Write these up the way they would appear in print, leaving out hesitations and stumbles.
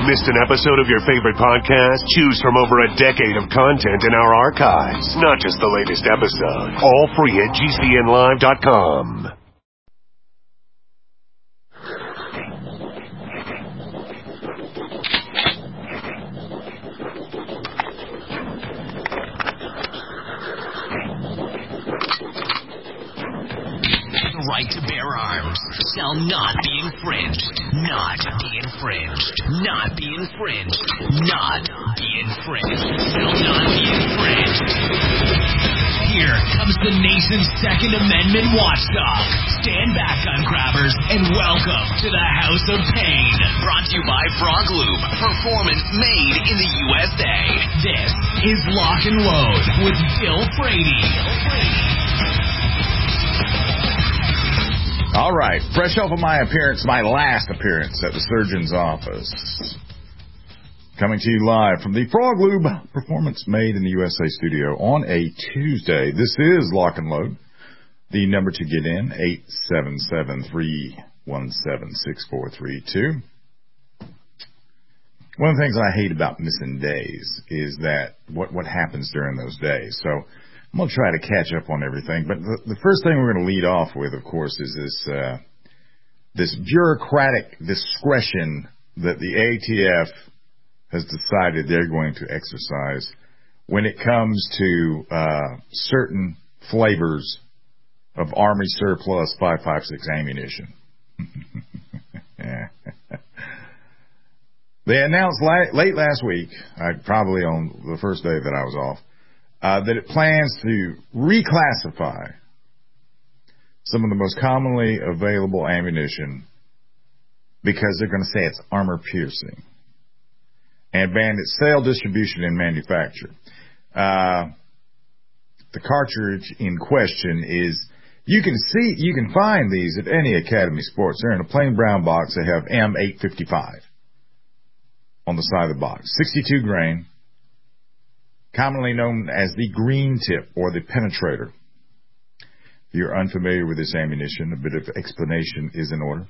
Missed an episode of your favorite podcast? Choose from over a decade of content in our archives, not just the latest episode. All free at GCNlive.com. Right to bear arms shall not be infringed. Not be infringed. Not be infringed. Not be infringed. Shall not be infringed. Here comes the nation's Second Amendment watchdog. Stand back, gun grabbers, and welcome to the House of Pain. Brought to you by Frog Lube. Performance made in the USA. This is Lock and Load with Bill Frady. All right, fresh off of my last appearance at the surgeon's office. Coming to you live from the Frog Lube Performance Made in the USA studio on a Tuesday. This is Lock and Load. The number to get in, 877-317-6432. One of the things I hate about missing days is that what happens during those days. So I'm going to try to catch up on everything, but the first thing we're going to lead off with, of course, is this bureaucratic discretion that the ATF has decided they're going to exercise when it comes to certain flavors of Army surplus 5.56 ammunition. They announced late last week, probably on the first day that I was off, that it plans to reclassify some of the most commonly available ammunition because they're going to say it's armor piercing and ban its sale, distribution, and manufacture. The cartridge in question is, you can find these at any Academy Sports. They're in a plain brown box. They have M855 on the side of the box. 62 grain. Commonly known as the green tip or the penetrator. If you're unfamiliar with this ammunition, a bit of explanation is in order.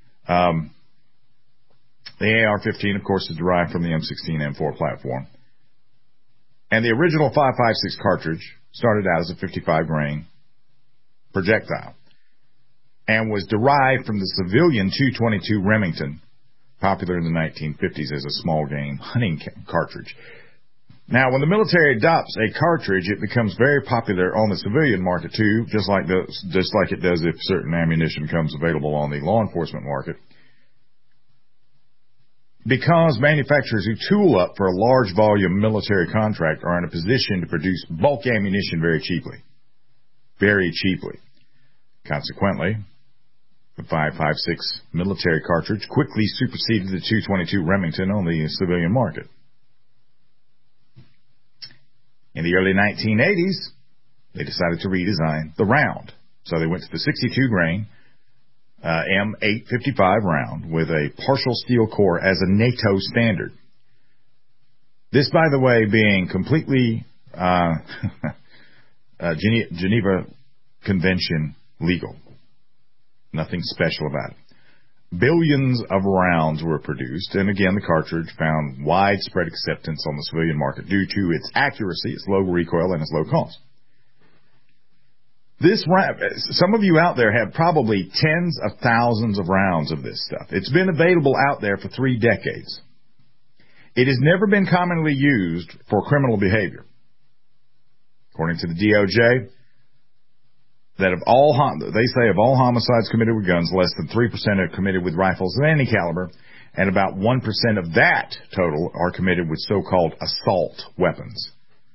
The AR-15, of course, is derived from the M16-M4 platform. And the original 5.56 cartridge started out as a 55 grain projectile and was derived from the civilian 222 Remington, popular in the 1950s as a small game hunting cartridge. Now, when the military adopts a cartridge, it becomes very popular on the civilian market too, just like it does if certain ammunition comes available on the law enforcement market. Because manufacturers who tool up for a large volume military contract are in a position to produce bulk ammunition very cheaply. Very cheaply. Consequently, the 5.56 military cartridge quickly superseded the 222 Remington on the civilian market. In the early 1980s, they decided to redesign the round. So they went to the 62 grain M855 round with a partial steel core as a NATO standard. This, by the way, being completely Geneva Convention legal. Nothing special about it. Billions of rounds were produced, and again, the cartridge found widespread acceptance on the civilian market due to its accuracy, its low recoil, and its low cost. Some of you out there have probably tens of thousands of rounds of this stuff. It's been available out there for 3 decades. It has never been commonly used for criminal behavior. According to the DOJ, that of all homicides committed with guns, less than 3% are committed with rifles of any caliber, and about 1% of that total are committed with so-called assault weapons.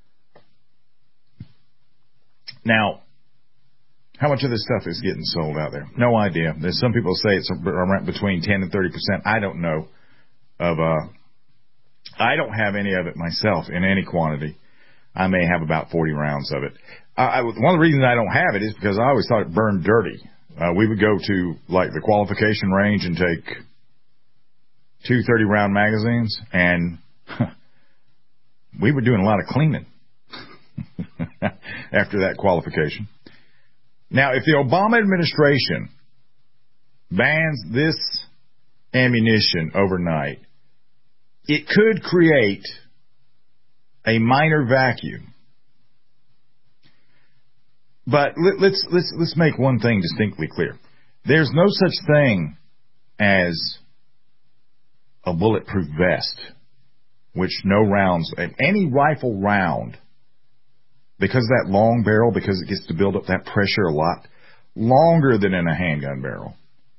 Now, how much of this stuff is getting sold out there? No idea. There's some people say it's around between 10 and 30%. I don't know. I don't have any of it myself in any quantity. I may have about 40 rounds of it. One of the reasons I don't have it is because I always thought it burned dirty. We would go to like the qualification range and take 2 30-round magazines, and we were doing a lot of cleaning after that qualification. Now, if the Obama administration bans this ammunition overnight, it could create a minor vacuum. But let's make one thing distinctly clear. There's no such thing as a bulletproof vest, which no rounds, any rifle round, because of that long barrel, because it gets to build up that pressure a lot longer than in a handgun barrel.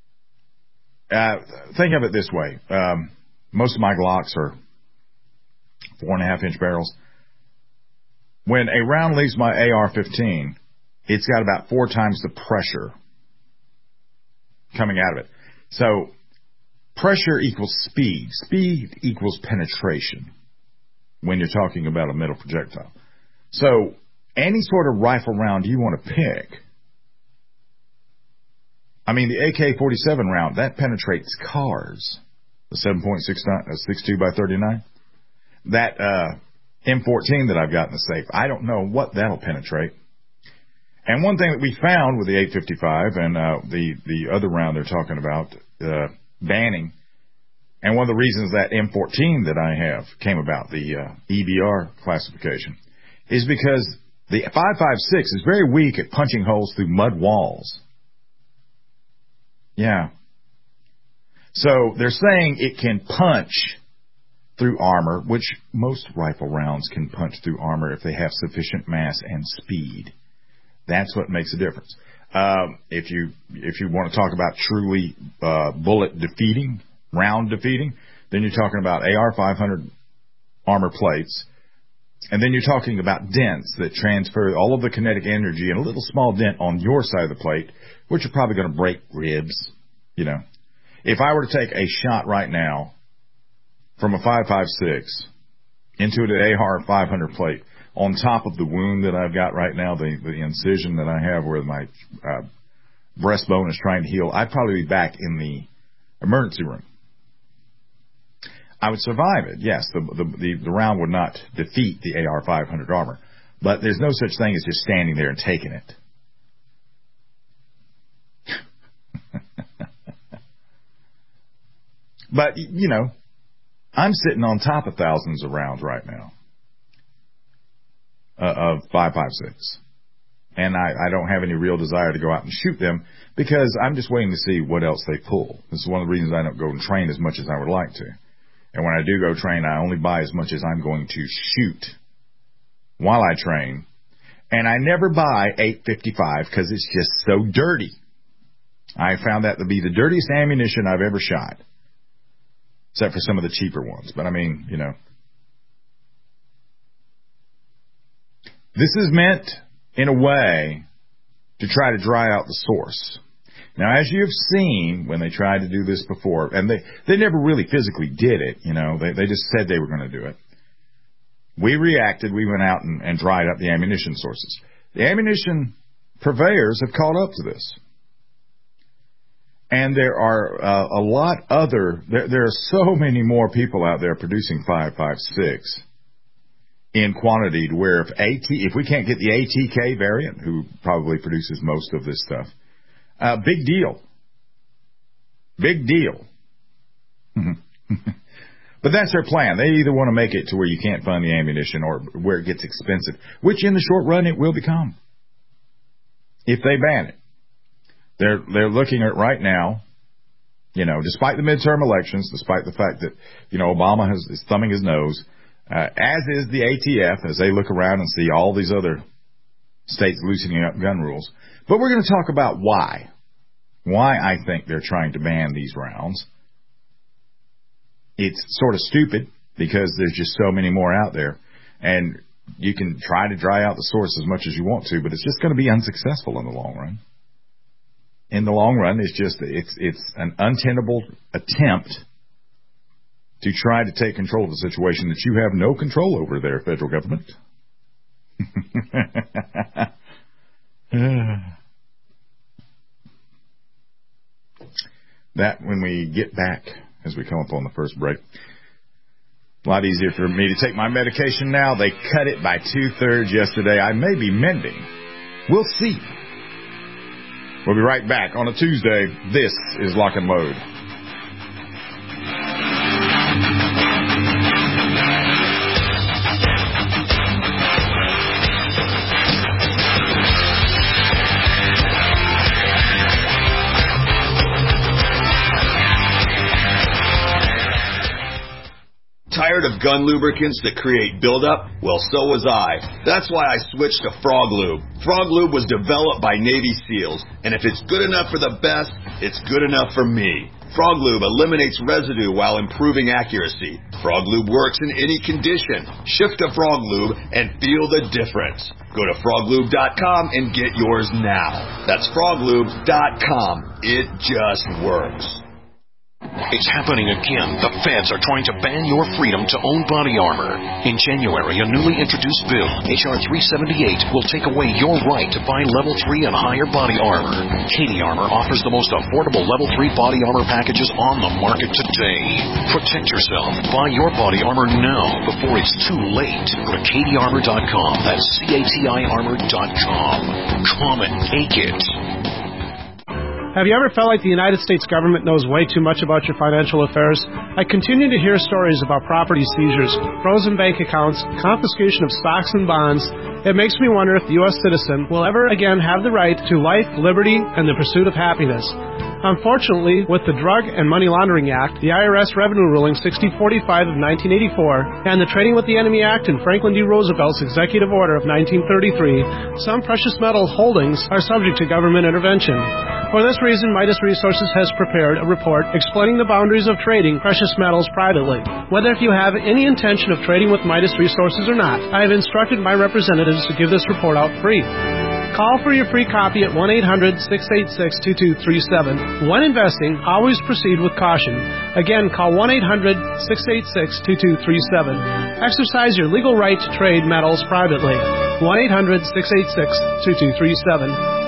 Think of it this way. Most of my Glocks are 4.5-inch barrels. When a round leaves my AR-15, it's got about 4 times the pressure coming out of it. So pressure equals speed. Speed equals penetration when you're talking about a metal projectile. So any sort of rifle round you want to pick, I mean, the AK-47 round, that penetrates cars. The 7.62 by 39. That M14 that I've got in the safe, I don't know what that'll penetrate. And one thing that we found with the 855 and the other round they're talking about banning, and one of the reasons that M14 that I have came about, the EBR classification, is because the 5.56 is very weak at punching holes through mud walls. Yeah. So they're saying it can punch through armor, which most rifle rounds can punch through armor if they have sufficient mass and speed. That's what makes a difference. If you want to talk about truly bullet defeating, round defeating, then you're talking about AR-500 armor plates, and then you're talking about dents that transfer all of the kinetic energy in a little small dent on your side of the plate, which are probably going to break ribs. You know, if I were to take a shot right now from a 5.56 into an AR-500 plate, on top of the wound that I've got right now, the incision that I have where my breastbone is trying to heal, I'd probably be back in the emergency room. I would survive it. Yes, the round would not defeat the AR-500 armor, but there's no such thing as just standing there and taking it. But, you know, I'm sitting on top of thousands of rounds right now. Of 5.56, and I don't have any real desire to go out and shoot them because I'm just waiting to see what else they pull. This is one of the reasons I don't go and train as much as I would like to. And when I do go train, I only buy as much as I'm going to shoot while I train. And I never buy 8.55 because it's just so dirty. I found that to be the dirtiest ammunition I've ever shot, except for some of the cheaper ones. But I mean, you know. This is meant, in a way, to try to dry out the source. Now, as you've seen, when they tried to do this before, and they never really physically did it, you know, they just said they were going to do it. We reacted, we went out and dried up the ammunition sources. The ammunition purveyors have caught up to this. And there are a lot other, there are so many more people out there producing 5.56 in quantity to where if we can't get the ATK variant, who probably produces most of this stuff, big deal. Big deal. But that's their plan. They either want to make it to where you can't find the ammunition or where it gets expensive, which in the short run it will become if they ban it. They're looking at right now, you know, despite the midterm elections, despite the fact that, you know, Obama is thumbing his nose, as is the ATF, as they look around and see all these other states loosening up gun rules. But we're going to talk about why I think they're trying to ban these rounds. It's sort of stupid because there's just so many more out there. And you can try to dry out the source as much as you want to, but it's just going to be unsuccessful in the long run. In the long run, it's an untenable attempt to try to take control of a situation that you have no control over there, federal government. That, when we get back, as we come up on the first break, a lot easier for me to take my medication now. They cut it by 2/3 yesterday. I may be mending. We'll see. We'll be right back on a Tuesday. This is Lock and Load. Tired of gun lubricants that create buildup? Well, so was I. That's why I switched to Frog Lube. Frog Lube was developed by Navy SEALs, and if it's good enough for the best, it's good enough for me. Frog Lube eliminates residue while improving accuracy. Frog Lube works in any condition. Shift to Frog Lube and feel the difference. Go to froglube.com and get yours now. That's froglube.com. It just works. It's happening again. The feds are trying to ban your freedom to own body armor. In January, a newly introduced bill, H.R. 378, will take away your right to buy Level 3 and higher body armor. Katie Armor offers the most affordable Level 3 body armor packages on the market today. Protect yourself. Buy your body armor now before it's too late. Go to katiearmor.com. That's CATIarmor.com. Come and take it. Have you ever felt like the United States government knows way too much about your financial affairs? I continue to hear stories about property seizures, frozen bank accounts, confiscation of stocks and bonds. It makes me wonder if the U.S. citizen will ever again have the right to life, liberty, and the pursuit of happiness. Unfortunately, with the Drug and Money Laundering Act, the IRS Revenue Ruling 6045 of 1984, and the Trading with the Enemy Act and Franklin D. Roosevelt's Executive Order of 1933, some precious metal holdings are subject to government intervention. For this reason, Midas Resources has prepared a report explaining the boundaries of trading precious metals privately. Whether if you have any intention of trading with Midas Resources or not, I have instructed my representatives to give this report out free. Call for your free copy at 1-800-686-2237. When investing, always proceed with caution. Again, call 1-800-686-2237. Exercise your legal right to trade metals privately. 1-800-686-2237.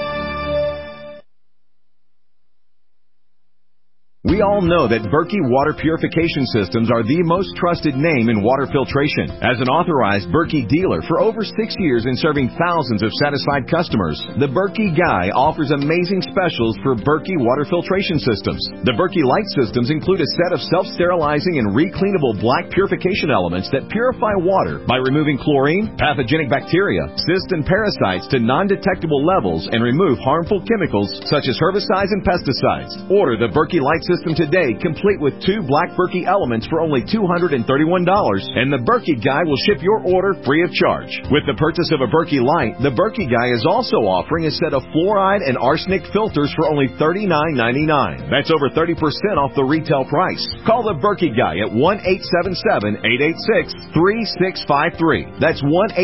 We all know that Berkey Water Purification Systems are the most trusted name in water filtration. As an authorized Berkey dealer for over 6 years and serving thousands of satisfied customers, the Berkey Guy offers amazing specials for Berkey Water Filtration Systems. The Berkey Light Systems include a set of self-sterilizing and recleanable black purification elements that purify water by removing chlorine, pathogenic bacteria, cysts, and parasites to non-detectable levels and remove harmful chemicals such as herbicides and pesticides. Order the Berkey Light System today, complete with 2 black Berkey elements for only $231, and the Berkey Guy will ship your order free of charge. With the purchase of a Berkey Light, the Berkey Guy is also offering a set of fluoride and arsenic filters for only $39.99. That's over 30% off the retail price. Call the Berkey Guy at 1-877-886-3653. That's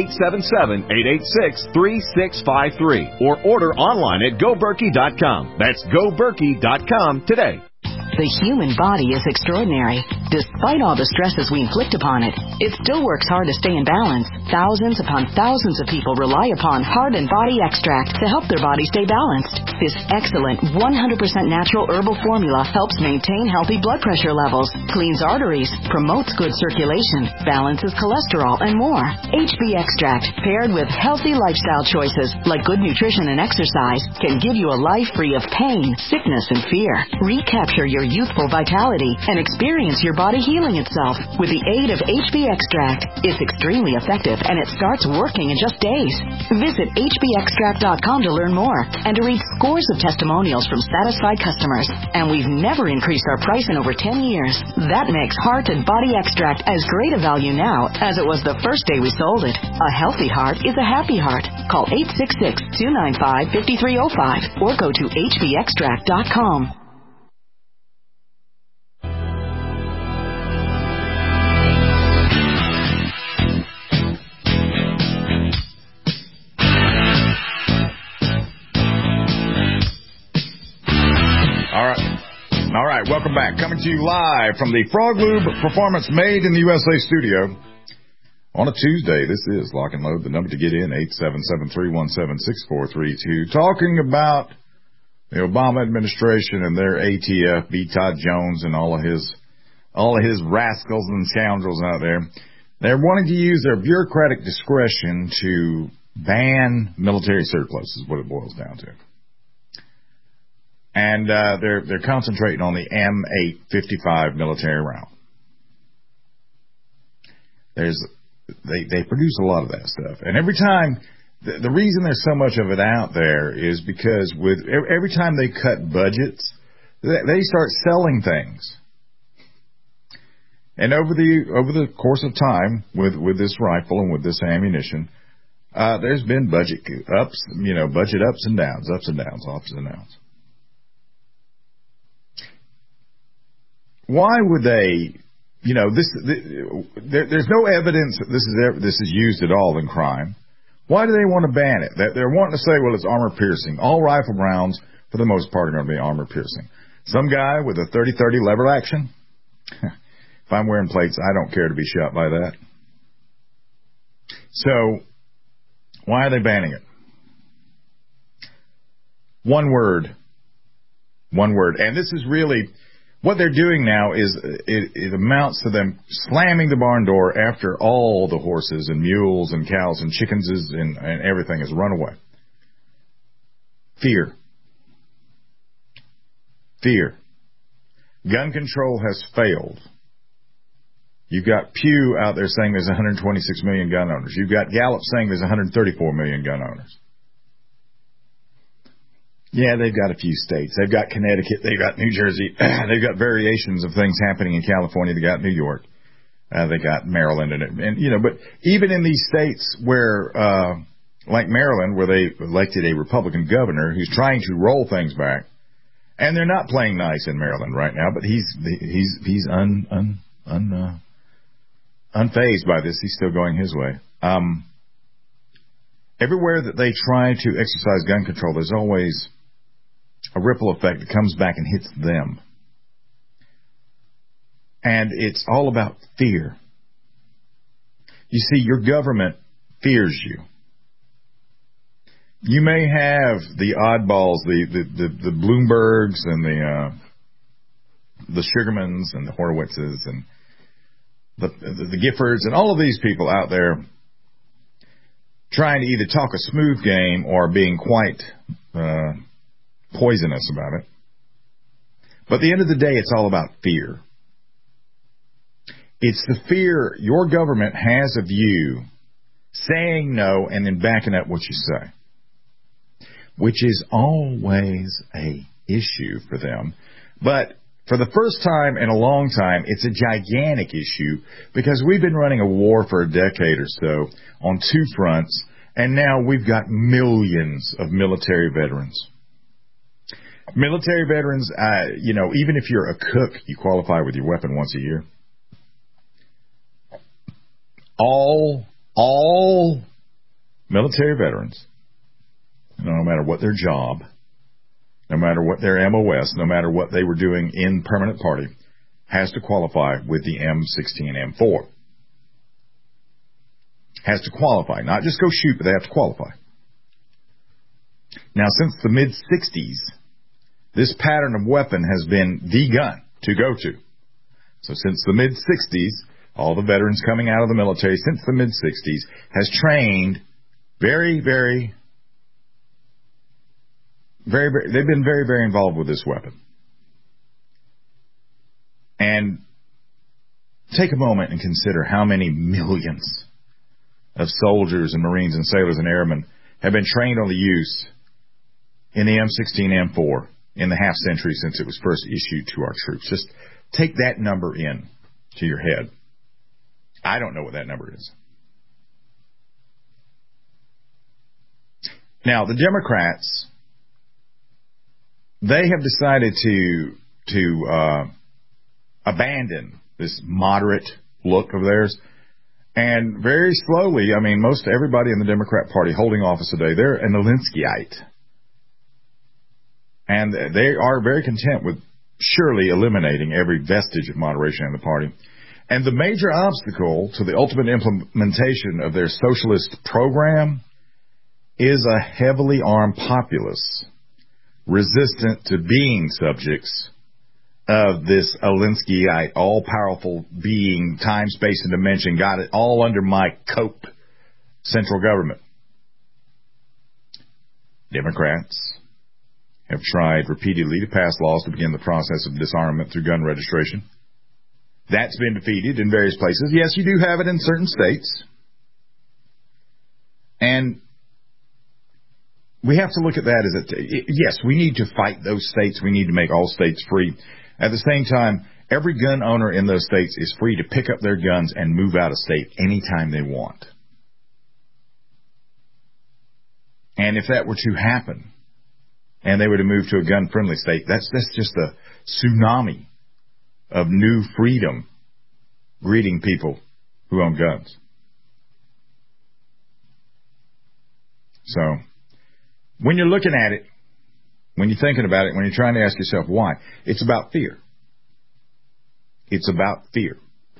1-877-886-3653. Or order online at GoBerkey.com. That's GoBerkey.com today. The human body is extraordinary. Despite all the stresses we inflict upon it, it still works hard to stay in balance. Thousands upon thousands of people rely upon Heart and Body Extract to help their body stay balanced. This excellent 100% natural herbal formula helps maintain healthy blood pressure levels, cleans arteries, promotes good circulation, balances cholesterol, and more. HB Extract, paired with healthy lifestyle choices like good nutrition and exercise, can give you a life free of pain, sickness, and fear. Recapture your youthful vitality and experience your body healing itself with the aid of HB Extract. It's extremely effective and it starts working in just days. Visit hbextract.com to learn more and to read scores of testimonials from satisfied customers. And we've never increased our price in over 10 years. That makes Heart and Body Extract as great a value now as it was the first day we sold it. A healthy heart is a happy heart. Call 866-295-5305 or go to hbextract.com. All right, welcome back. Coming to you live from the Frog Lube Performance Made in the USA studio on a Tuesday. This is Lock and Load. The number to get in, 877-317-6432. Talking about the Obama administration and their ATF, B. Todd Jones, and all of his rascals and scoundrels out there. They're wanting to use their bureaucratic discretion to ban military surplus, is what it boils down to. And they're concentrating on the M855 military round. They produce a lot of that stuff, and every time the reason there's so much of it out there is because with every time they cut budgets, they start selling things. And over the course of time with this rifle and with this ammunition, there's been budget ups and downs, ups and downs. Why would they? There's no evidence that this is used at all in crime. Why do they want to ban it? They're wanting to say, well, it's armor piercing. All rifle rounds, for the most part, are going to be armor piercing. Some guy with a 30-30 lever action, if I'm wearing plates, I don't care to be shot by that. So, why are they banning it? One word. And this is really, what they're doing now is, it amounts to them slamming the barn door after all the horses and mules and cows and chickens and everything has run away. Fear. Gun control has failed. You've got Pew out there saying there's 126 million gun owners. You've got Gallup saying there's 134 million gun owners. Yeah, they've got a few states. They've got Connecticut. They've got New Jersey. They've got variations of things happening in California. They got New York. They got Maryland but even in these states where, like Maryland, where they elected a Republican governor who's trying to roll things back, and they're not playing nice in Maryland right now, but he's unfazed by this. He's still going his way. Everywhere that they try to exercise gun control, there's always a ripple effect that comes back and hits them. And it's all about fear. You see, your government fears you. You may have the oddballs, the Bloombergs and the Sugarmans and the Horowitzes and the Giffords and all of these people out there trying to either talk a smooth game or being quite poisonous about it. But at the end of the day, it's all about fear. It's the fear your government has of you saying no and then backing up what you say, which is always a issue for them. But for the first time in a long time, it's a gigantic issue because we've been running a war for a decade or so on two fronts, and now we've got millions of military veterans. Military veterans, even if you're a cook, you qualify with your weapon once a year. All military veterans, no matter what their job, no matter what their MOS, no matter what they were doing in permanent party, has to qualify with the M16M4. Has to qualify. Not just go shoot, but they have to qualify. Now, since the mid-60s, this pattern of weapon has been the gun to go to. So since the mid-60s, all the veterans coming out of the military since the mid-60s has trained very, very, they've been very, very involved with this weapon. And take a moment and consider how many millions of soldiers and Marines and sailors and airmen have been trained on the use in the M16M4 in the half century since it was first issued to our troops. Just take that number in to your head. I don't know what that number is. Now, the Democrats, they have decided to abandon this moderate look of theirs. And very slowly, most everybody in the Democrat Party holding office today, they're an Alinskyite. And they are very content with surely eliminating every vestige of moderation in the party. And the major obstacle to the ultimate implementation of their socialist program is a heavily armed populace resistant to being subjects of this Alinskyite, all-powerful being, time, space, and dimension, got it all under my coat central government. Democrats have tried repeatedly to pass laws to begin the process of disarmament through gun registration. That's been defeated in various places. Yes, you do have it in certain states. And we have to look at that as yes, we need to fight those states. We need to make all states free. At the same time, Every gun owner in those states is free to pick up their guns and move out of state anytime they want. And if that were to happen, and they were to move to a gun-friendly state, that's just a tsunami of new freedom greeting people who own guns. So, when you're looking at it, when you're thinking about it, when you're trying to ask yourself why, it's about fear. It's about fear.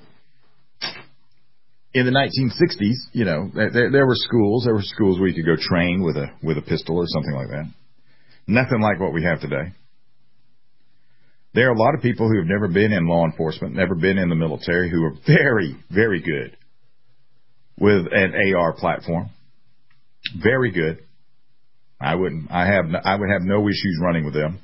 In the 1960s, you know, there were schools where you could go train with a pistol or something like that. Nothing like what we have today. There are a lot of people who have never been in law enforcement, never been in the military, who are very, very good with an AR platform. Very good. I would have no issues running with them.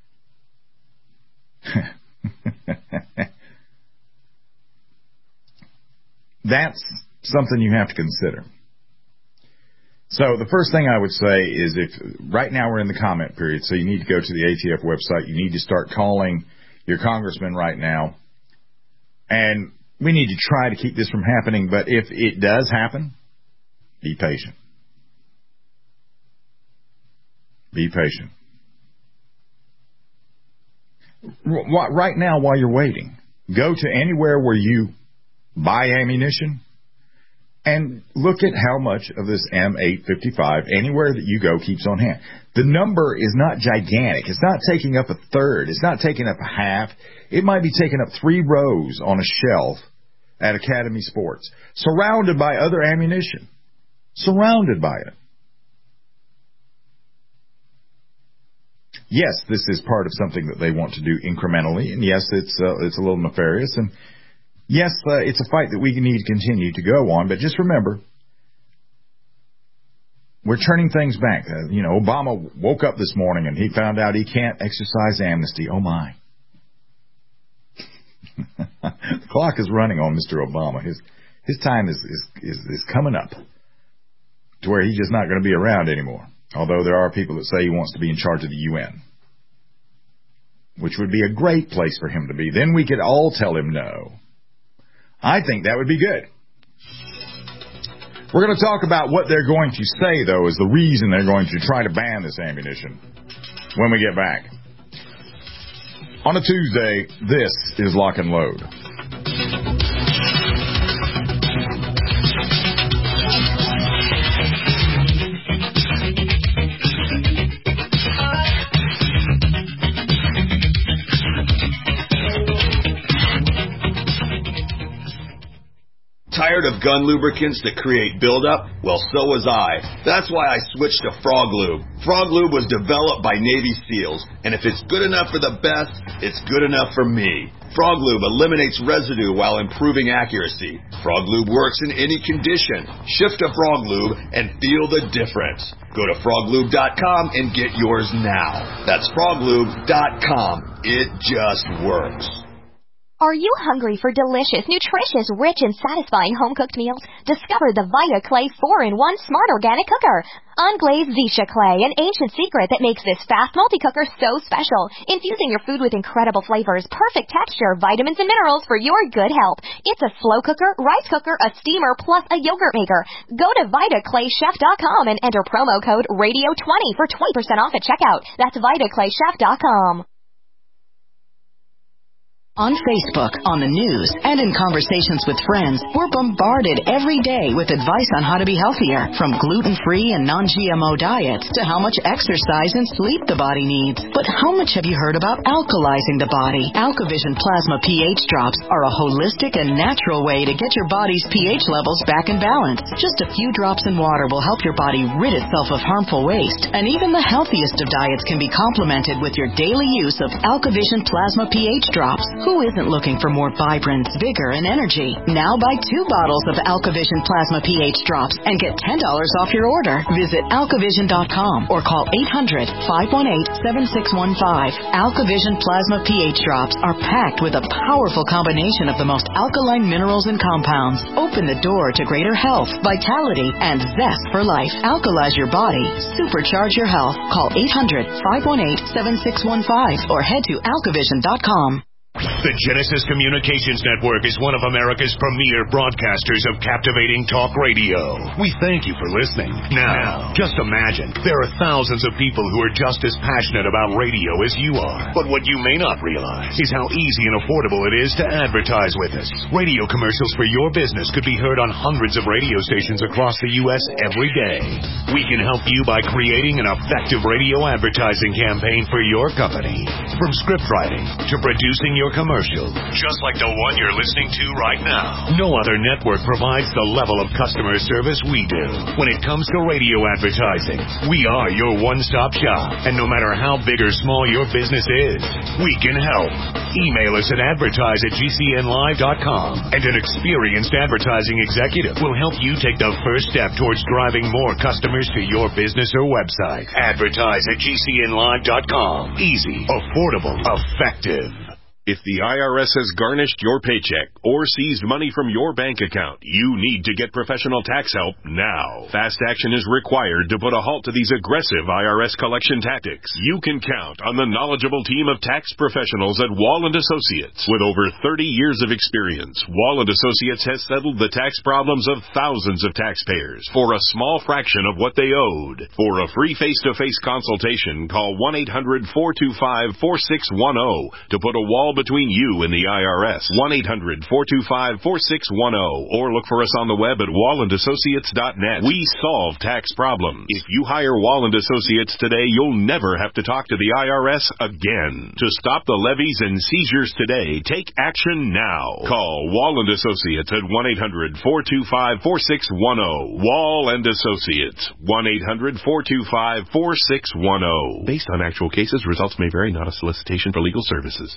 That's something you have to consider. So the first thing I would say is, if right now we're in the comment period, so you need to go to the ATF website. You need to start calling your congressman right now. And we need to try to keep this from happening. But if it does happen, be patient. Be patient. Right now, while you're waiting, go to anywhere where you buy ammunition and look at how much of this M855, anywhere that you go, keeps on hand. The number is not gigantic. It's not taking up a third. It's not taking up a half. It might be taking up 3 rows on a shelf at Academy Sports, surrounded by other ammunition. Surrounded by it. Yes, this is part of something that they want to do incrementally, and yes, it's a little nefarious, and yes, it's a fight that we need to continue to go on, but just remember, we're turning things back. Obama woke up this morning and he found out he can't exercise amnesty. Oh, my. The clock is running on Mr. Obama. His time is coming up to where he's just not going to be around anymore. Although there are people that say he wants to be in charge of the UN, which would be a great place for him to be. Then we could all tell him no. I think that would be good. We're going to talk about what they're going to say, though, is the reason they're going to try to ban this ammunition when we get back. On a Tuesday, this is Lock and Load. Tired of gun lubricants that create buildup? Well, so was I. That's why I switched to Frog Lube. Frog Lube was developed by Navy SEALs, and if it's good enough for the best, it's good enough for me. Frog Lube eliminates residue while improving accuracy. Frog Lube works in any condition. Shift to Frog Lube and feel the difference. Go to froglube.com and get yours now. That's froglube.com. It just works. Are you hungry for delicious, nutritious, rich, and satisfying home-cooked meals? Discover the Vita Clay 4-in-1 Smart Organic Cooker. Unglazed Zisha Clay, an ancient secret that makes this fast multi-cooker so special. Infusing your food with incredible flavors, perfect texture, vitamins, and minerals for your good health. It's a slow cooker, rice cooker, a steamer, plus a yogurt maker. Go to VitaClayChef.com and enter promo code RADIO20 for 20% off at checkout. That's VitaClayChef.com. On Facebook, on the news, and in conversations with friends, we're bombarded every day with advice on how to be healthier, from gluten-free and non-GMO diets to how much exercise and sleep the body needs. But how much have you heard about alkalizing the body? AlkaVision Plasma pH drops are a holistic and natural way to get your body's pH levels back in balance. Just a few drops in water will help your body rid itself of harmful waste, and even the healthiest of diets can be complemented with your daily use of AlkaVision Plasma pH drops. Who isn't looking for more vibrance, vigor, and energy? Now buy 2 bottles of AlkaVision Plasma pH drops and get $10 off your order. Visit alkavision.com or call 800-518-7615. AlkaVision Plasma pH drops are packed with a powerful combination of the most alkaline minerals and compounds. Open the door to greater health, vitality, and zest for life. Alkalize your body. Supercharge your health. Call 800-518-7615 or head to alkavision.com. The Genesis Communications Network is one of America's premier broadcasters of captivating talk radio. We thank you for listening. Now, just imagine, there are thousands of people who are just as passionate about radio as you are. But what you may not realize is how easy and affordable it is to advertise with us. Radio commercials for your business could be heard on hundreds of radio stations across the U.S. every day. We can help you by creating an effective radio advertising campaign for your company. From script writing to producing your commercial, just like the one you're listening to right now. No other network provides the level of customer service we do. When it comes to radio advertising, we are your one-stop shop. And no matter how big or small your business is, we can help. Email us at advertise@gcnlive.com, and an experienced advertising executive will help you take the first step towards driving more customers to your business or website. Advertise@gcnlive.com. Easy, affordable, effective. If the IRS has garnished your paycheck or seized money from your bank account, you need to get professional tax help now. Fast action is required to put a halt to these aggressive IRS collection tactics. You can count on the knowledgeable team of tax professionals at Wall & Associates. With over 30 years of experience, Wall & Associates has settled the tax problems of thousands of taxpayers for a small fraction of what they owed. For a free face-to-face consultation, call 1-800-425-4610 to put a wall between you and the IRS. 1-800-425-4610, or look for us on the web at wallandassociates.net. We solve tax problems. If you hire Wall & Associates today, you'll never have to talk to the IRS again. To stop the levies and seizures today, take action now. Call Wall & Associates at 1-800-425-4610. Wall & Associates, 1-800-425-4610. Based on actual cases, results may vary, not a solicitation for legal services.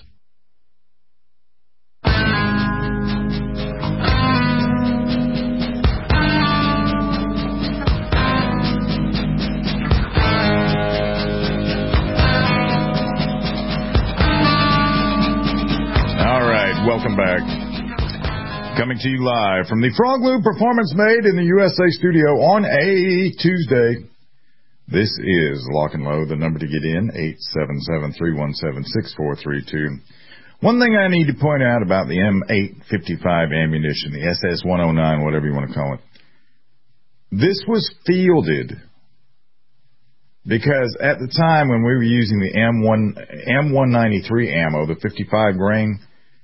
Welcome back. Coming to you live from the Frog Loop Performance Made in the USA studio on a Tuesday. This is Lock and Load. The number to get in, 877-317-6432. One thing I need to point out about the M855 ammunition, the SS-109, whatever you want to call it. This was fielded because at the time when we were using the M193 ammo, the 55 grain,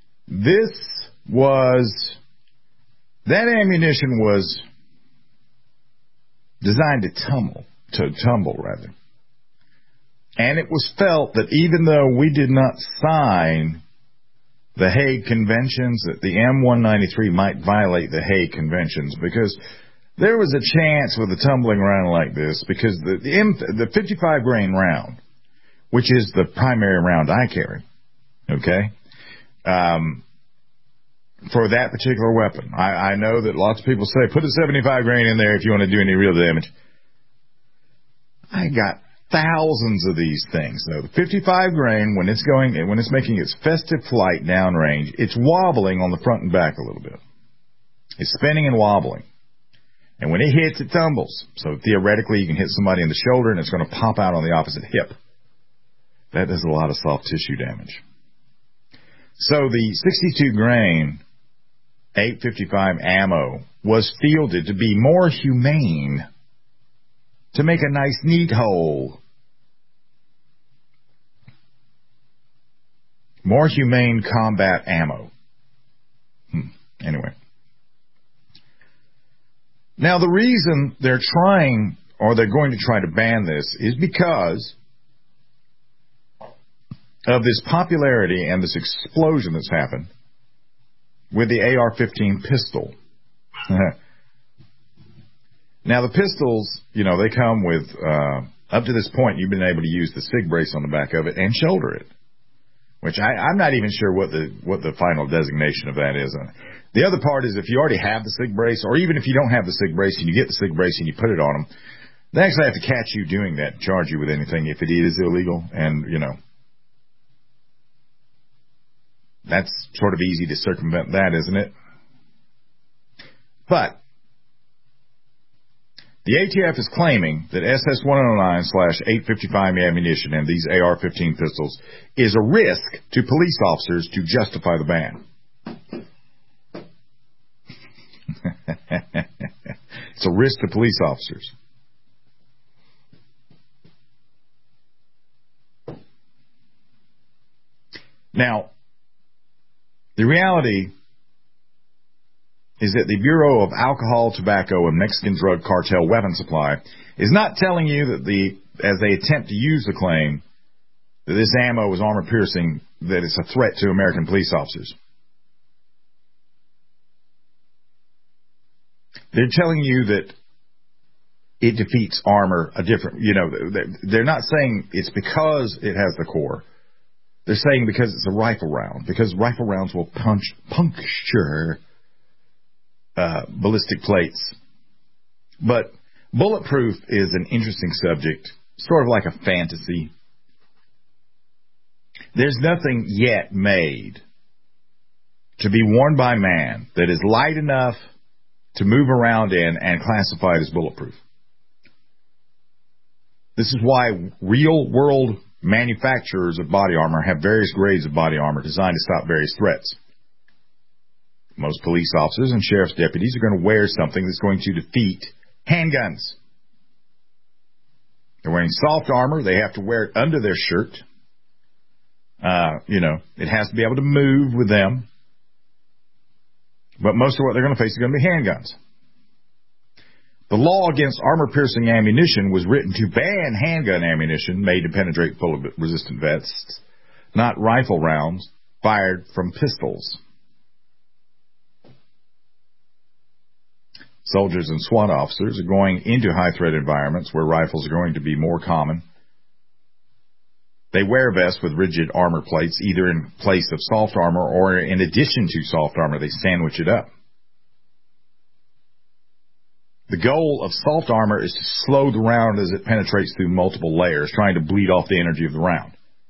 that ammunition was designed to tumble. And it was felt that even though we did not sign the Hague Conventions, that the M193 might violate the Hague Conventions, because there was a chance with a tumbling round like this, because the 55 grain round, which is the primary round I carry, okay, for that particular weapon. I know that lots of people say, put a 75 grain in there if you want to do any real damage. I got thousands of these things, though. The 55 grain, when it's making its festive flight downrange, it's wobbling on the front and back a little bit. It's spinning and wobbling. And when it hits, it tumbles. So theoretically, you can hit somebody in the shoulder and it's going to pop out on the opposite hip. That does a lot of soft tissue damage. So the 62 grain 855 ammo was fielded to be more humane, to make a nice neat hole. More humane combat ammo. Anyway. Now the reason they're going to try to ban this is because of this popularity and this explosion that's happened with the AR-15 pistol. Now, the pistols, they come with, up to this point, you've been able to use the SIG brace on the back of it and shoulder it, which I'm not even sure what the final designation of that is. The other part is if you already have the SIG brace, or even if you don't have the SIG brace and you get the SIG brace and you put it on them, they actually have to catch you doing that and charge you with anything if it is illegal. And, that's sort of easy to circumvent that, isn't it? But The ATF is claiming that SS-109/855 ammunition and these AR-15 pistols is a risk to police officers to justify the ban. It's a risk to police officers. Now, the reality is that the Bureau of Alcohol, Tobacco, and Mexican Drug Cartel Weapon Supply is not telling you that as they attempt to use the claim that this ammo is armor-piercing, that it's a threat to American police officers. They're telling you that it defeats armor they're not saying it's because it has the core. They're saying because it's a rifle round, because rifle rounds will puncture ballistic plates. But bulletproof is an interesting subject, sort of like a fantasy. There's nothing yet made to be worn by man that is light enough to move around in and classified as bulletproof. This is why real-world manufacturers of body armor have various grades of body armor designed to stop various threats. Most police officers and sheriff's deputies are going to wear something that's going to defeat handguns. They're wearing soft armor. They have to wear it under their shirt. It has to be able to move with them. But most of what they're going to face is going to be handguns. The law against armor-piercing ammunition was written to ban handgun ammunition made to penetrate bullet-resistant vests, not rifle rounds fired from pistols. Soldiers and SWAT officers are going into high-threat environments where rifles are going to be more common. They wear vests with rigid armor plates, either in place of soft armor or in addition to soft armor. They sandwich it up. The goal of soft armor is to slow the round as it penetrates through multiple layers, trying to bleed off the energy of the round.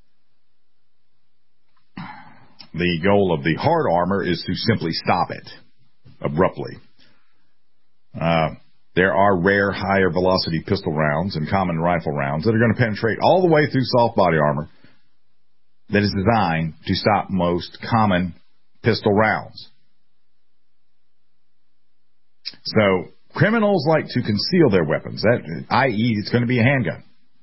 The goal of the hard armor is to simply stop it abruptly. There are rare higher velocity pistol rounds and common rifle rounds that are going to penetrate all the way through soft body armor that is designed to stop most common pistol rounds. So criminals like to conceal their weapons, i.e. it's going to be a handgun.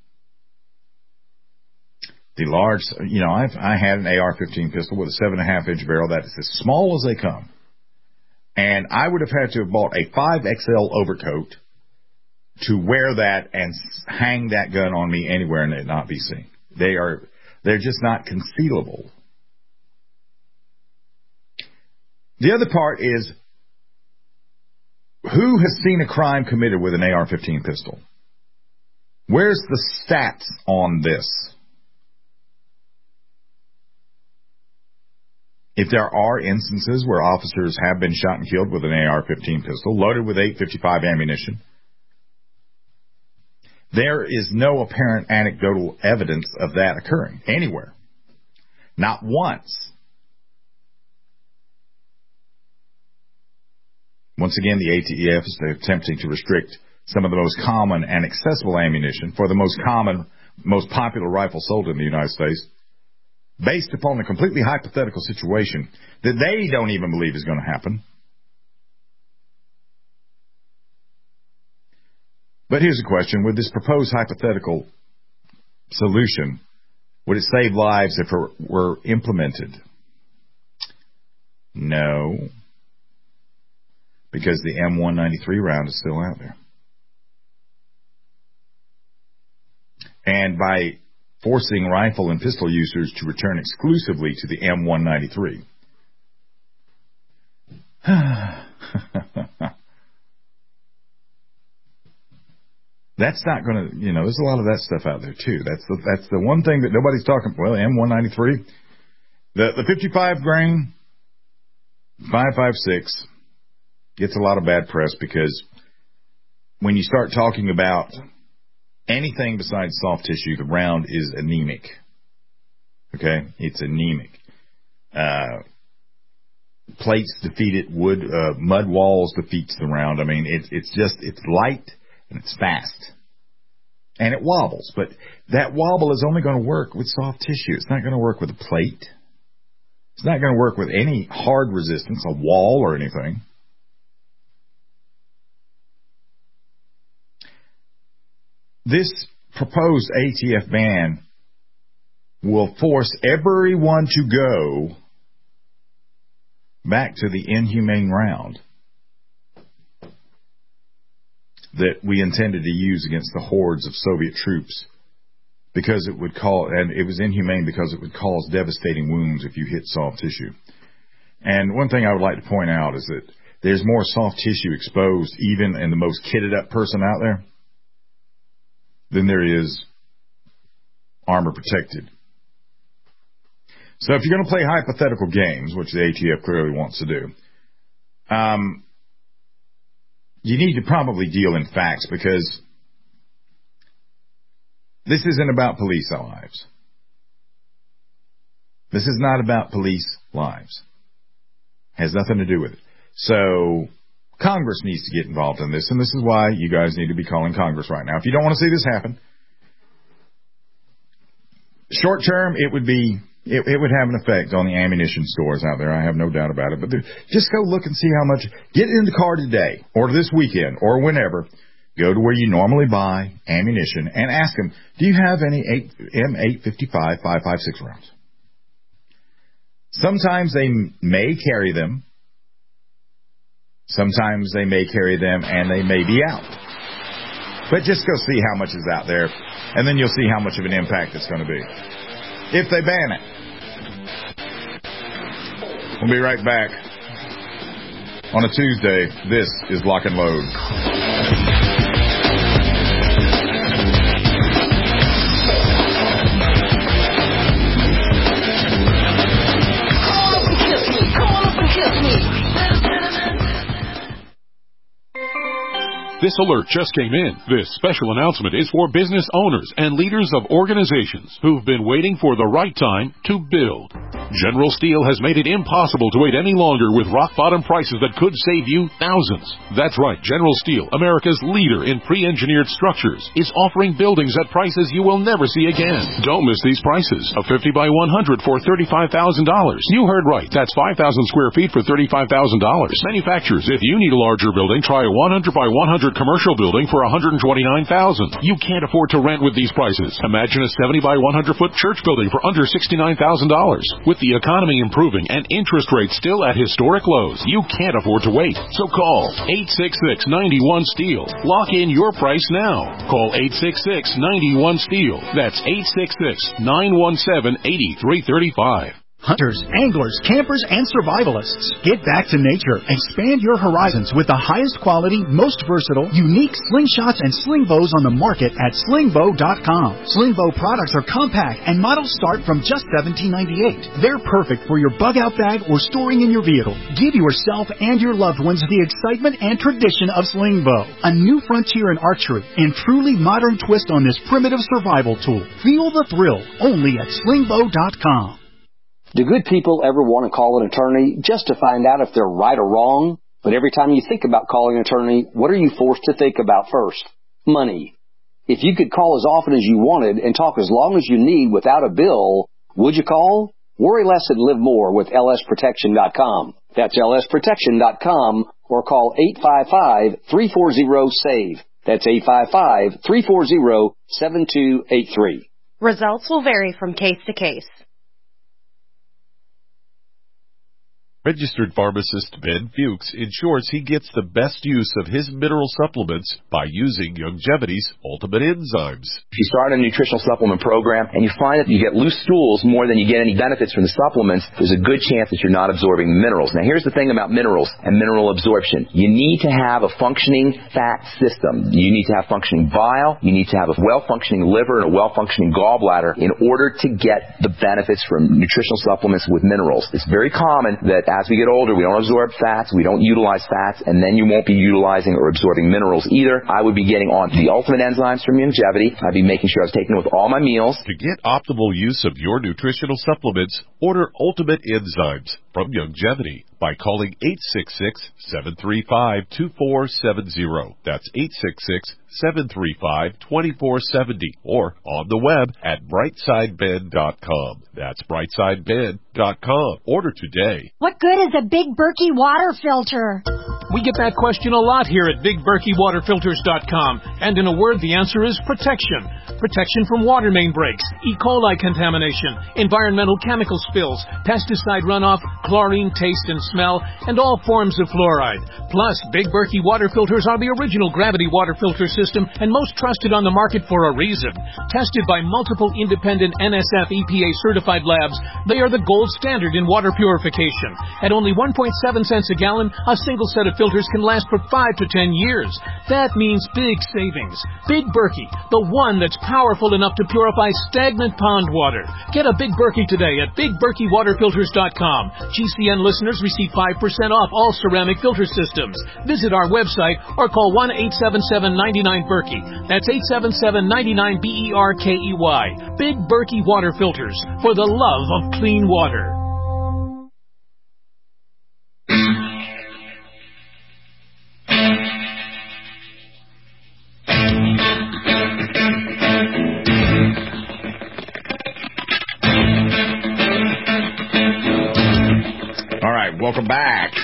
The large, I had an AR-15 pistol with a 7.5-inch barrel that is as small as they come. And I would have had to have bought a 5XL overcoat to wear that and hang that gun on me anywhere and it not be seen. They're just not concealable. The other part is, who has seen a crime committed with an AR-15 pistol? Where's the stats on this? If there are instances where officers have been shot and killed with an AR-15 pistol loaded with .855 ammunition, there is no apparent anecdotal evidence of that occurring anywhere. Not once. Once again, the ATF is attempting to restrict some of the most common and accessible ammunition for the most common, most popular rifle sold in the United States, based upon a completely hypothetical situation that they don't even believe is going to happen. But here's a question. Would this proposed hypothetical solution, would it save lives if it were implemented? No. Because the M193 round is still out there. And by forcing rifle and pistol users to return exclusively to the M193. That's not going to, there's a lot of that stuff out there too. That's the one thing that nobody's talking. Well, M193, the 55 grain 5.56 gets a lot of bad press because when you start talking about anything besides soft tissue, the round is anemic. Okay? It's anemic. Plates defeat it. Mud walls defeats the round. I mean, it's light and it's fast. And it wobbles, but that wobble is only going to work with soft tissue. It's not going to work with a plate. It's not going to work with any hard resistance, a wall or anything. This proposed ATF ban will force everyone to go back to the inhumane round that we intended to use against the hordes of Soviet troops, because it would it was inhumane because it would cause devastating wounds if you hit soft tissue. And one thing I would like to point out is that there's more soft tissue exposed even in the most kitted up person out there than there is armor protected. So if you're going to play hypothetical games, which the ATF clearly wants to do, you need to probably deal in facts, because this isn't about police lives. This is not about police lives. Has nothing to do with it. So Congress needs to get involved in this, and this is why you guys need to be calling Congress right now. If you don't want to see this happen, short term, it would have an effect on the ammunition stores out there. I have no doubt about it. But just go look and see how much. Get in the car today or this weekend or whenever. Go to where you normally buy ammunition and ask them, do you have any M855 5.56 rounds? Sometimes they may carry them. Sometimes they may carry them and they may be out. But just go see how much is out there, and then you'll see how much of an impact it's going to be if they ban it. We'll be right back on a Tuesday. This is Lock and Load. This alert just came in. This special announcement is for business owners and leaders of organizations who've been waiting for the right time to build. General Steel has made it impossible to wait any longer with rock-bottom prices that could save you thousands. That's right, General Steel, America's leader in pre-engineered structures, is offering buildings at prices you will never see again. Don't miss these prices. A 50 by 100 for $35,000. You heard right. That's 5,000 square feet for $35,000. Manufacturers, if you need a larger building, try a 100 by 100 commercial building for $129,000. You can't afford to rent with these prices. Imagine a 70 by 100 foot church building for under $69,000. With the economy improving and interest rates still at historic lows, you can't afford to wait. So call 866-91-STEEL. Lock in your price now. Call 866-91-STEEL. That's 866-917-8335. Hunters, anglers, campers, and survivalists, get back to nature. Expand your horizons with the highest quality, most versatile, unique slingshots and sling bows on the market at slingbow.com. Slingbow products are compact and models start from just $17.98. They're perfect for your bug-out bag or storing in your vehicle. Give yourself and your loved ones the excitement and tradition of Slingbow, a new frontier in archery and truly modern twist on this primitive survival tool. Feel the thrill only at slingbow.com. Do good people ever want to call an attorney just to find out if they're right or wrong? But every time you think about calling an attorney, what are you forced to think about first? Money. If you could call as often as you wanted and talk as long as you need without a bill, would you call? Worry less and live more with lsprotection.com. That's lsprotection.com, or call 855-340-SAVE. That's 855-340-7283. Results will vary from case to case. Registered pharmacist Ben Fuchs ensures he gets the best use of his mineral supplements by using Youngevity's Ultimate Enzymes. If you start a nutritional supplement program and you find that you get loose stools more than you get any benefits from the supplements, there's a good chance that you're not absorbing the minerals. Now, here's the thing about minerals and mineral absorption. You need to have a functioning fat system. You need to have functioning bile. You need to have a well-functioning liver and a well-functioning gallbladder in order to get the benefits from nutritional supplements with minerals. It's very common that as we get older, we don't absorb fats, we don't utilize fats, and then you won't be utilizing or absorbing minerals either. I would be getting on the Ultimate Enzymes from Youngevity. I'd be making sure I was taking it with all my meals. To get optimal use of your nutritional supplements, order Ultimate Enzymes from Youngevity by calling 866-735-2470. That's 866-735-2470 or on the web at brightsidebed.com. That's brightsidebed.com. Order today. What good is a Big Berkey water filter? We get that question a lot here at BigBerkeyWaterFilters.com. And in a word, the answer is protection. Protection from water main breaks, E. coli contamination, environmental chemical spills, pesticide runoff, chlorine taste and smell, and all forms of fluoride. Plus, Big Berkey water filters are the original gravity water filter system and most trusted on the market for a reason. Tested by multiple independent NSF EPA certified labs, they are the gold standard in water purification. At only 1.7 cents a gallon, a single set of filters can last for 5 to 10 years. That means big savings. Big Berkey, the one that's powerful enough to purify stagnant pond water. Get a Big Berkey today at BigBerkeyWaterFilters.com. GCN listeners receive 5% off all ceramic filter systems. Visit our website or call 1-877-99-BERKEY. That's 877-99-BERKEY. Big Berkey Water Filters, for the love of clean water. Welcome back.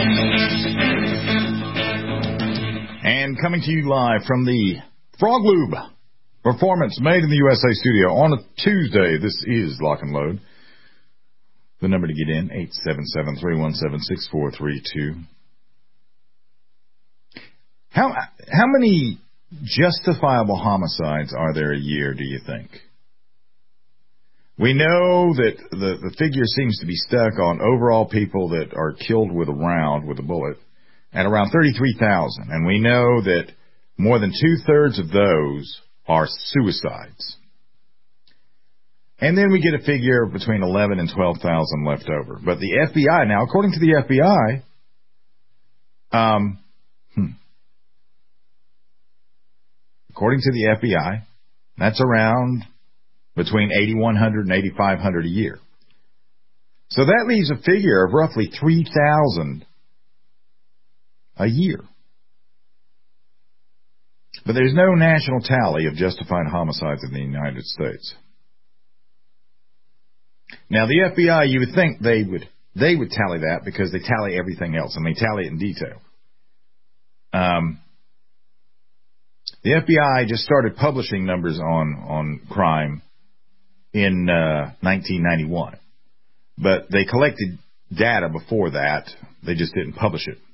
And coming to you live from the Frog Lube Performance Made in the USA studio on a Tuesday. This is Lock and Load. The number to get in, 877-317-6432. How many justifiable homicides are there a year, do you think? We know that the figure seems to be stuck on overall people that are killed with a round, with a bullet, at around 33,000. And we know that more than two-thirds of those are suicides. And then we get a figure between 11 and 12,000 left over. But the FBI, now, according to the FBI, according to the FBI, that's around between 8,100 and 8,500 a year. So that leaves a figure of roughly 3,000 a year. But there's no national tally of justified homicides in the United States. Now, the FBI, you would think they would tally that because they tally everything else, and they tally it in detail. The FBI just started publishing numbers on crime in 1991. But they collected data before that. They just didn't publish it.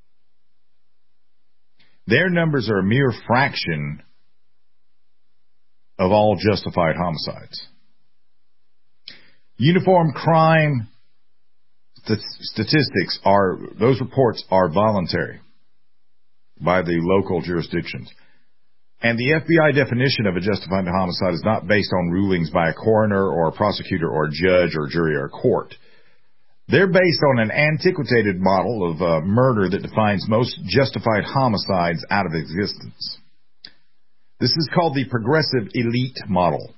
Their numbers are a mere fraction of all justified homicides. Uniform crime statistics those reports are voluntary by the local jurisdictions. And the FBI definition of a justified homicide is not based on rulings by a coroner or a prosecutor or a judge or a jury or a court. They're based on an antiquated model of murder that defines most justified homicides out of existence. This is called the progressive elite model.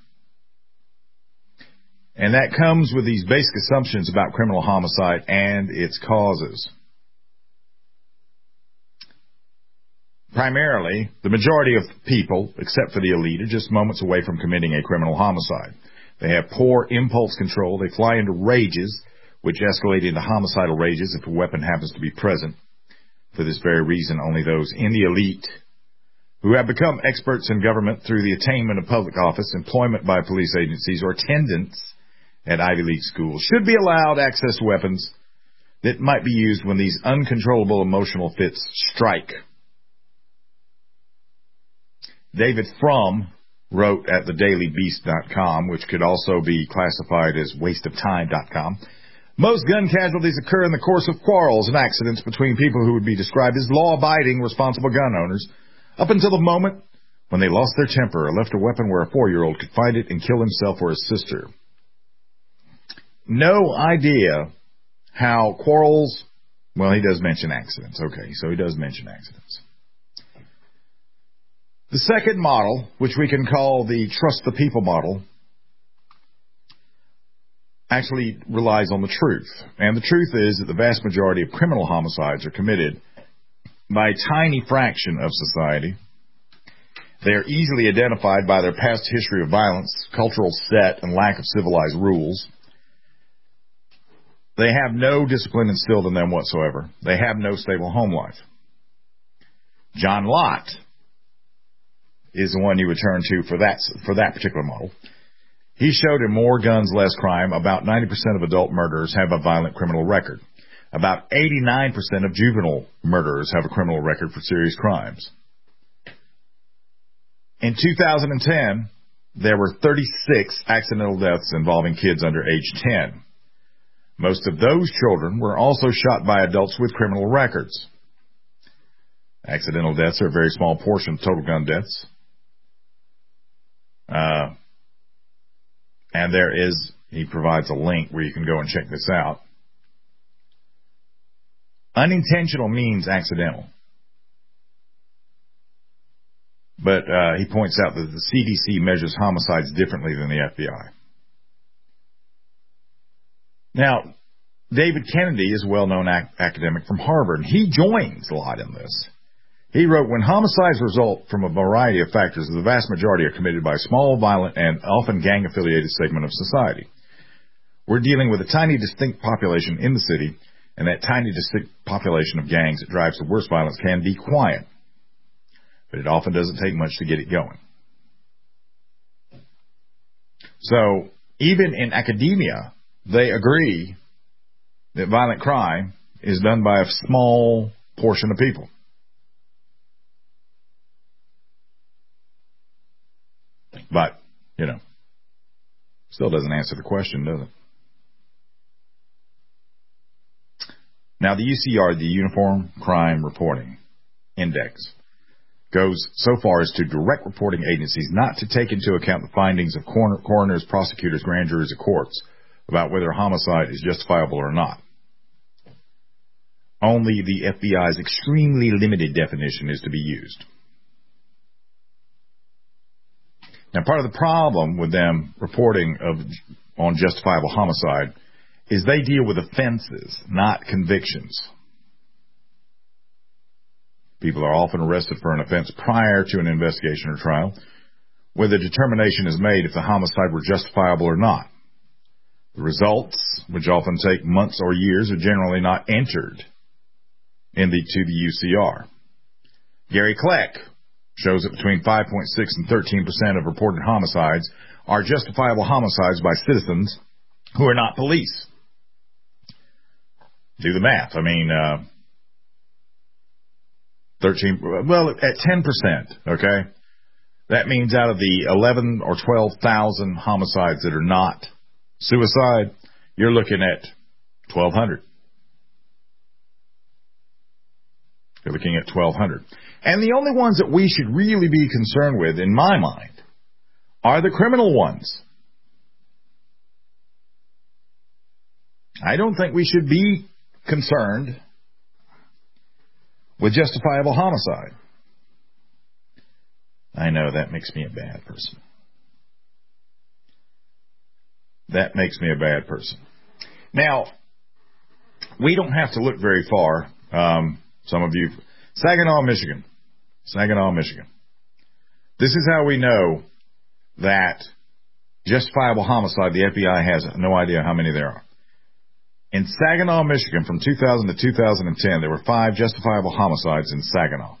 And that comes with these basic assumptions about criminal homicide and its causes. Primarily, the majority of people, except for the elite, are just moments away from committing a criminal homicide. They have poor impulse control. They fly into rages, which escalate into homicidal rages if a weapon happens to be present. For this very reason, only those in the elite who have become experts in government through the attainment of public office, employment by police agencies, or attendance at Ivy League schools should be allowed access to weapons that might be used when these uncontrollable emotional fits strike. David Frum wrote at thedailybeast.com, which could also be classified as wasteoftime.com, most gun casualties occur in the course of quarrels and accidents between people who would be described as law-abiding, responsible gun owners, up until the moment when they lost their temper or left a weapon where a 4-year-old could find it and kill himself or his sister. No idea how quarrels, well, he does mention accidents. Okay, so he does mention accidents. The second model, which we can call the trust the people model, actually relies on the truth. And the truth is that the vast majority of criminal homicides are committed by a tiny fraction of society. They are easily identified by their past history of violence, cultural set, and lack of civilized rules. They have no discipline instilled in them whatsoever. They have no stable home life. John Lott is the one you would turn to for that particular model. He showed in More Guns, Less Crime, about 90% of adult murderers have a violent criminal record. About 89% of juvenile murderers have a criminal record for serious crimes. In 2010, there were 36 accidental deaths involving kids under age 10. Most of those children were also shot by adults with criminal records. Accidental deaths are a very small portion of total gun deaths. And he provides a link where you can go and check this out. Unintentional means accidental. But he points out that the CDC measures homicides differently than the FBI. Now, David Kennedy is a well-known academic from Harvard, and he joins a lot in this. He wrote, when homicides result from a variety of factors, the vast majority are committed by a small, violent, and often gang-affiliated segment of society. We're dealing with a tiny, distinct population in the city, and that tiny, distinct population of gangs that drives the worst violence can be quiet. But it often doesn't take much to get it going. So, even in academia, they agree that violent crime is done by a small portion of people. But, still doesn't answer the question, does it? Now, the UCR, the Uniform Crime Reporting Index, goes so far as to direct reporting agencies not to take into account the findings of coroners, prosecutors, grand juries, and courts about whether homicide is justifiable or not. Only the FBI's extremely limited definition is to be used. Now, part of the problem with them reporting on justifiable homicide is they deal with offenses, not convictions. People are often arrested for an offense prior to an investigation or trial, where the determination is made if the homicide were justifiable or not. The results, which often take months or years, are generally not entered to the UCR. Gary Kleck shows that between 5.6 and 13% of reported homicides are justifiable homicides by citizens who are not police. Do the math. 13, at 10%, okay? That means out of the 11 or 12,000 homicides that are not suicide, you're looking at 1,200. You're looking at 1,200. And the only ones that we should really be concerned with, in my mind, are the criminal ones. I don't think we should be concerned with justifiable homicide. I know that makes me a bad person. That makes me a bad person. Now, we don't have to look very far. Some of you, Saginaw, Michigan. This is how we know that justifiable homicide, the FBI has no idea how many there are. In Saginaw, Michigan, from 2000 to 2010, there were 5 justifiable homicides in Saginaw.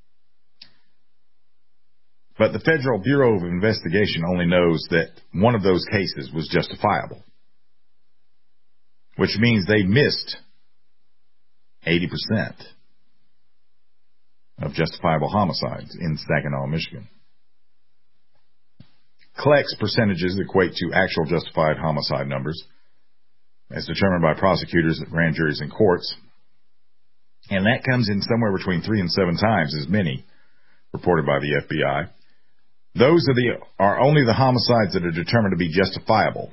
But the Federal Bureau of Investigation only knows that one of those cases was justifiable, which means they missed 80% of justifiable homicides in Saginaw, Michigan. Kleck's percentages equate to actual justified homicide numbers, as determined by prosecutors at grand juries and courts. And that comes in somewhere between 3 and 7 times as many reported by the FBI. Those are only the homicides that are determined to be justifiable.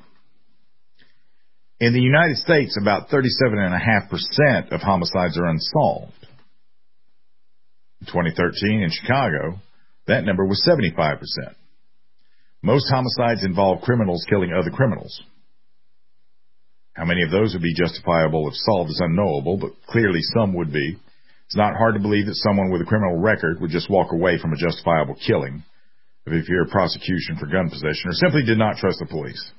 In the United States, about 37.5% of homicides are unsolved. In 2013, in Chicago, that number was 75%. Most homicides involve criminals killing other criminals. How many of those would be justifiable if solved is unknowable, but clearly some would be. It's not hard to believe that someone with a criminal record would just walk away from a justifiable killing if he feared prosecution for gun possession or simply did not trust the police.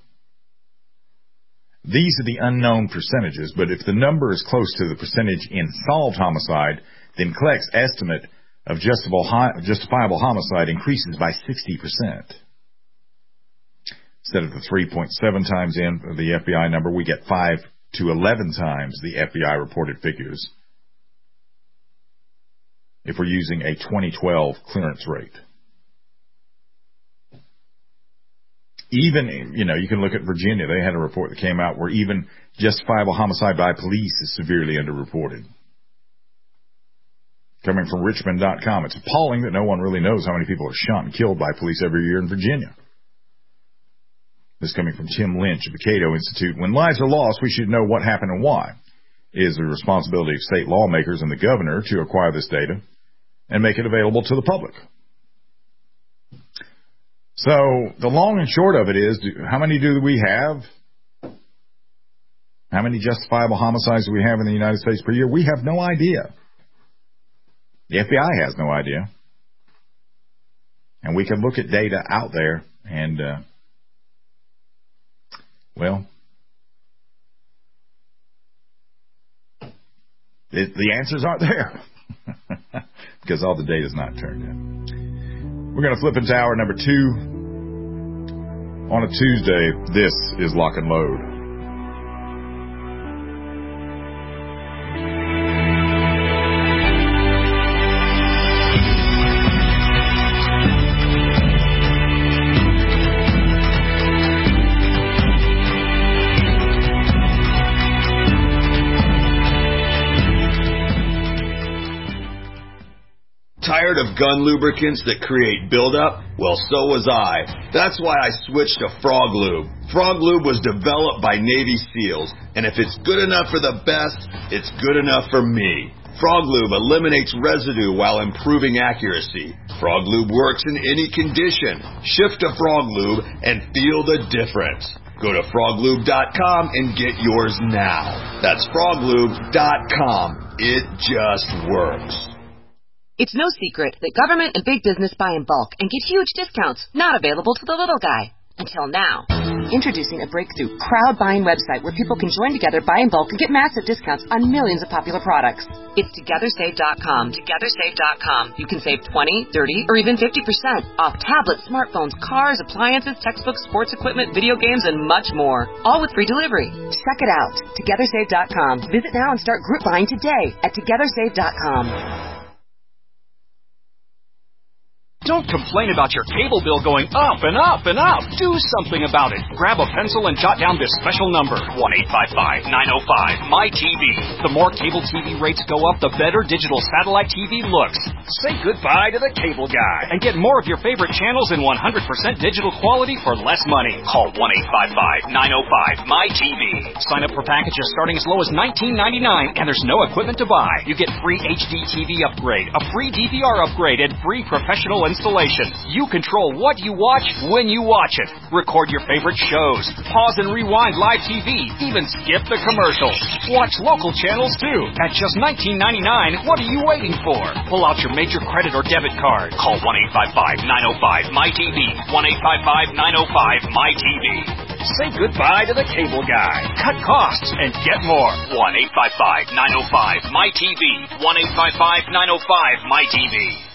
These are the unknown percentages, but if the number is close to the percentage in solved homicide, then Kleck's estimate of justifiable homicide increases by 60%. Instead of the 3.7 times in the FBI number, we get 5 to 11 times the FBI reported figures if we're using a 2012 clearance rate. Even, you can look at Virginia. They had a report that came out where even justifiable homicide by police is severely underreported. Coming from Richmond.com, it's appalling that no one really knows how many people are shot and killed by police every year in Virginia. This coming from Tim Lynch of the Cato Institute. When lives are lost, we should know what happened and why. It is the responsibility of state lawmakers and the governor to acquire this data and make it available to the public. So the long and short of it is, how many do we have? How many justifiable homicides do we have in the United States per year? We have no idea. The FBI has no idea. And we can look at data out there and, the answers aren't there because all the data is not turned in. We're going to flip into hour number 2. On a Tuesday, this is Lock and Load. Tired of gun lubricants that create buildup? Well, so was I. That's why I switched to Frog Lube. Frog Lube was developed by Navy SEALs, and if it's good enough for the best, it's good enough for me. Frog Lube eliminates residue while improving accuracy. Frog Lube works in any condition. Shift to Frog Lube and feel the difference. Go to froglube.com and get yours now. That's froglube.com. It just works. It's no secret that government and big business buy in bulk and get huge discounts not available to the little guy. Until now. Introducing a breakthrough crowd buying website where people can join together, buy in bulk, and get massive discounts on millions of popular products. It's TogetherSave.com. TogetherSave.com. You can save 20, 30, or even 50% off tablets, smartphones, cars, appliances, textbooks, sports equipment, video games, and much more. All with free delivery. Check it out. TogetherSave.com. Visit now and start group buying today at TogetherSave.com. Don't complain about your cable bill going up and up and up. Do something about it. Grab a pencil and jot down this special number, 1-855-905-MY-TV. The more cable TV rates go up, the better digital satellite TV looks. Say goodbye to the cable guy and get more of your favorite channels in 100% digital quality for less money. Call 1-855-905-MY-TV. Sign up for packages starting as low as $19.99, and there's no equipment to buy. You get free HD TV upgrade, a free DVR upgrade, and free professional installation. You control what you watch when you watch it. Record your favorite shows. Pause and rewind live TV. Even skip the commercials. Watch local channels too. At just $19.99, what are you waiting for? Pull out your major credit or debit card. Call 1-855-905-MY-TV. 1-855-905-MY-TV. Say goodbye to the cable guy. Cut costs and get more. 1-855-905-MY-TV. 1-855-905-MY-TV.